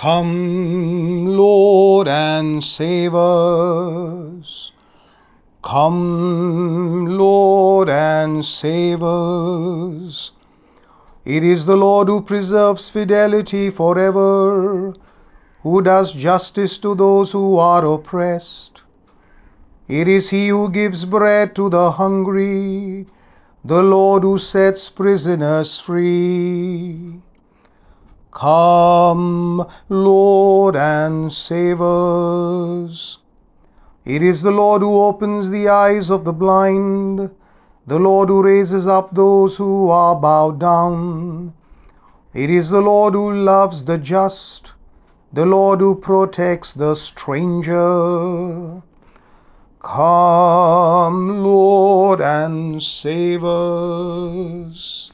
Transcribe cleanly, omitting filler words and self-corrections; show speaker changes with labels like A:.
A: Come, Lord, and save us. Come, Lord, and save us. It is the Lord who preserves fidelity forever, who does justice to those who are oppressed. It is He who gives bread to the hungry, the Lord who sets prisoners free. Come, Lord, and save us. It is the Lord who opens the eyes of the blind, the Lord who raises up those who are bowed down. It is the Lord who loves the just, the Lord who protects the stranger. Come, Lord, and save us.